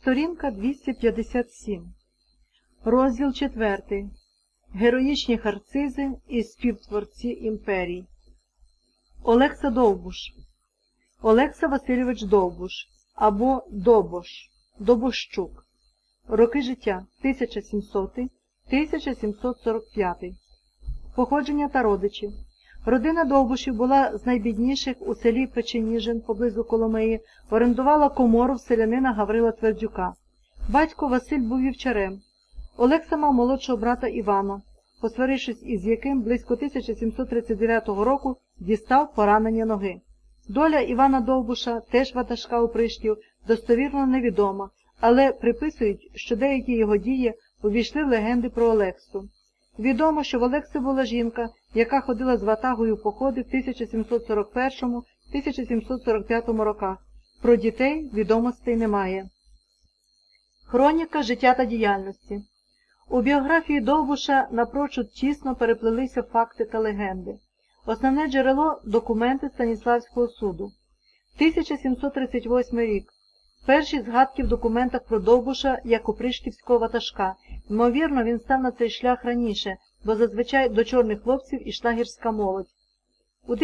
Сторінка 257. Розділ 4. Героїчні харцизи і співтворці імперій. Олекса Довбуш. Олекса Васильович Довбуш або Добош, Добощук. Роки життя 1700-1745. Походження та родичі. Родина Довбушів була з найбідніших у селі Печеніжин поблизу Коломиї, орендувала комору в селянина Гаврила Твердюка. Батько Василь був вівчарем. Олекса мав молодшого брата Івана, посварившись із яким близько 1739 року дістав поранення ноги. Доля Івана Довбуша, теж ватажка опришків, достовірно невідома, але приписують, що деякі його дії увійшли в легенди про Олексу. Відомо, що в Олекси була жінка, яка ходила з ватагою в походи в 1741-1745 роках. Про дітей відомостей немає. Хроніка життя та діяльності. У біографії Довбуша напрочуд тісно переплелися факти та легенди. Основне джерело – документи Станіславського суду. 1738 рік. Перші згадки в документах про Довбуша як опришківського ватажка. Ймовірно, він став на цей шлях раніше, бо зазвичай до чорних хлопців ішла гірська молодь. У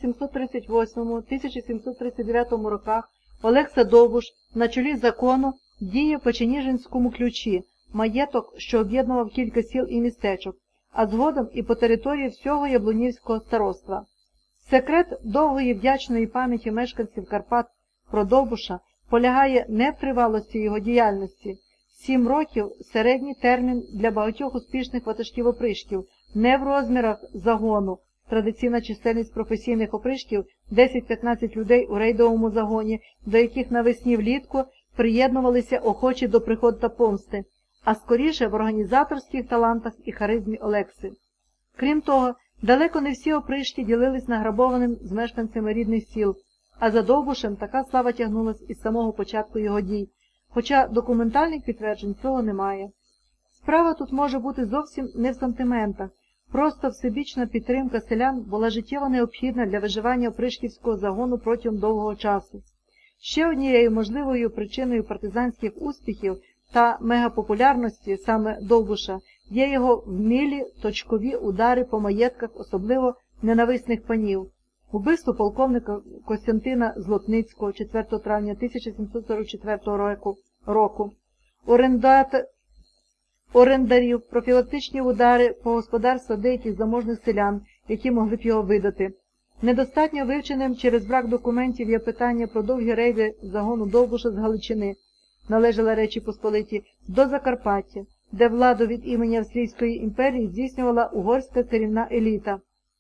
1738-1739 роках Олекса Довбуш на чолі закону діє в Печеніжинському ключі, маєток, що об'єднував кілька сіл і містечок, а згодом і по території всього Яблунівського староства. Секрет довгої вдячної пам'яті мешканців Карпат про Довбуша полягає не в тривалості його діяльності. 7 років – середній термін для багатьох успішних ватажків-опришків, не в розмірах загону. Традиційна чисельність професійних опришків – 10-15 людей у рейдовому загоні, до яких навесні влітку приєднувалися охочі до пригод та помсти, а скоріше в організаторських талантах і харизмі Олекси. Крім того, далеко не всі опришки ділились награбованим з мешканцями рідних сіл, а за Довбушем така слава тягнулась із самого початку його дій, хоча документальних підтверджень цього немає. Справа тут може бути зовсім не в сантиментах, просто всебічна підтримка селян була життєво необхідна для виживання опришківського загону протягом довгого часу. Ще однією можливою причиною партизанських успіхів та мегапопулярності саме Довбуша є його вмілі точкові удари по маєтках особливо ненависних панів. Убивство полковника Костянтина Злотницького 4 травня 1744 року, орендарів, профілактичні удари по господарству деяких заможних селян, які могли б його видати. Недостатньо вивченим через брак документів є питання про довгі рейди загону Довбуша з Галичини, належала Речі Посполитій, до Закарпаття, де владу від імені Австрійської імперії здійснювала угорська керівна еліта.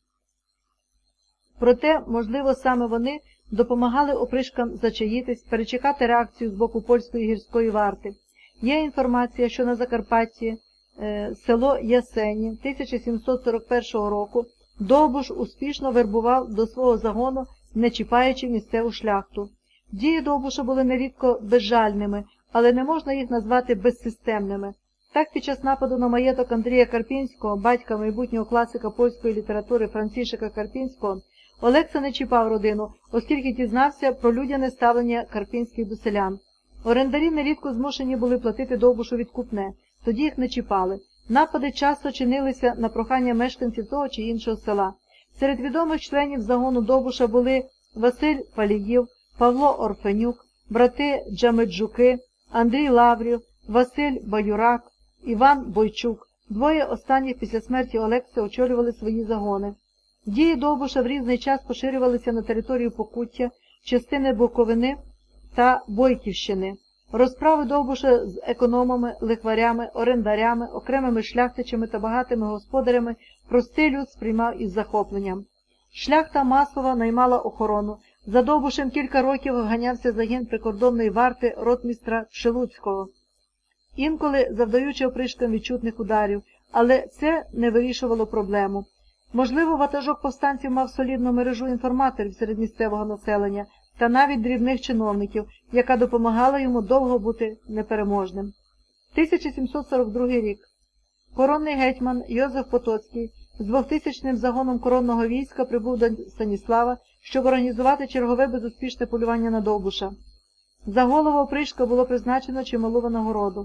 Проте, можливо, саме вони допомагали опришкам зачаїтись, перечекати реакцію з боку польської гірської варти. Є інформація, що на Закарпатті, село Ясені 1741 року, Довбуш успішно вербував до свого загону, не чіпаючи місцеву шляхту. Дії Довбуша були нерідко безжальними, але не можна їх назвати безсистемними. Так, під час нападу на маєток Андрія Карпінського, батька майбутнього класика польської літератури Францішека Карпінського, Олекса не чіпав родину, оскільки дізнався про людяне ставлення карпінських до селян. Орендарі нерідко змушені були платити Довбушу відкупне, тоді їх не чіпали. Напади часто чинилися на прохання мешканців того чи іншого села. Серед відомих членів загону Довбуша були Василь Паліїв, Павло Орфенюк, брати Джамеджуки, Андрій Лаврів, Василь Баюрак, Іван Бойчук. Двоє останніх після смерті Олекси очолювали свої загони. Дії Довбуша в різний час поширювалися на територію Покуття, частини Буковини та Бойківщини. Розправи Довбуша з економами, лихварями, орендарями, окремими шляхтичами та багатими господарями простий люд сприймав із захопленням. Шляхта масово наймала охорону. За Довбушем кілька років ганявся загін прикордонної варти ротмістра Шелуцького, інколи завдаючи опришкам відчутних ударів, але це не вирішувало проблему. Можливо, ватажок повстанців мав солідну мережу інформаторів серед місцевого населення та навіть дрібних чиновників, яка допомагала йому довго бути непереможним. 1742 рік. Коронний гетьман Йозеф Потоцький з 2000-ним загоном коронного війська прибув до Станіслава, щоб організувати чергове безуспішне полювання на Довбуша. За голову опришка було призначено чималу винагороду.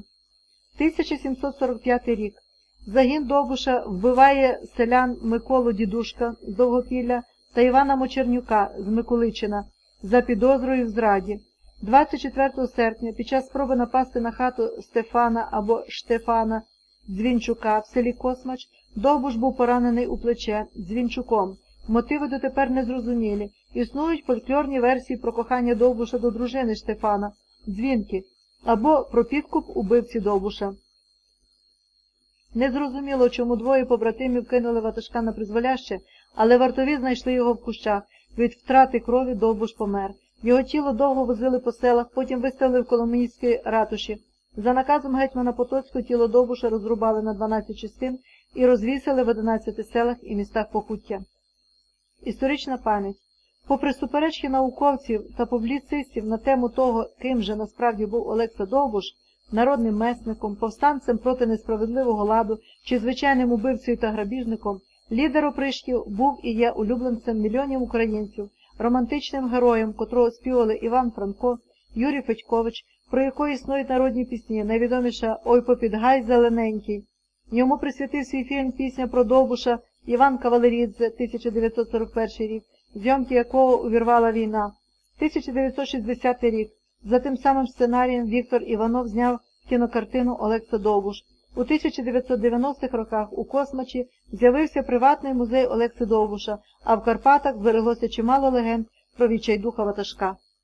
1745 рік. Загін Довбуша вбиває селян Миколу Дідушка з Довгопілля та Івана Мочернюка з Миколичина за підозрою в зраді. 24 серпня під час спроби напасти на хату Стефана або Штефана Дзвінчука в селі Космач Довбуш був поранений у плече Дзвінчуком. Мотиви дотепер незрозумілі. Існують фольклорні версії про кохання Довбуша до дружини Штефана Дзвінки або про підкуп убивці Довбуша. Незрозуміло, чому двоє побратимів кинули ватажка на призволяще, але вартові знайшли його в кущах. Від втрати крові Довбуш помер. Його тіло довго возили по селах, потім виставили в Коломийській ратуші. За наказом гетьмана Потоцького тіло Довбуша розрубали на 12 частин і розвісили в 11 селах і містах Покуття. Історична пам'ять. Попри суперечки науковців та публіцистів на тему того, ким же насправді був Олекса Довбуш, народним месником, повстанцем проти несправедливого ладу чи звичайним убивцею та грабіжником, лідер опришків був і є улюбленцем мільйонів українців, романтичним героєм, котрого співали Іван Франко, Юрій Федькович, про якого існують народні пісні, найвідоміша «Ой попід гай зелененький». Йому присвятив свій фільм «Пісня про Довбуша» Іван Кавалерідзе, 1941 рік, зйомки якого увірвала війна. 1960 рік. За тим самим сценарієм Віктор Іванов зняв кінокартину «Олекса Довбуш». У 1990-х роках у Космачі з'явився приватний музей Олекси Довбуша, а в Карпатах збереглося чимало легенд про відчайдуха ватажка.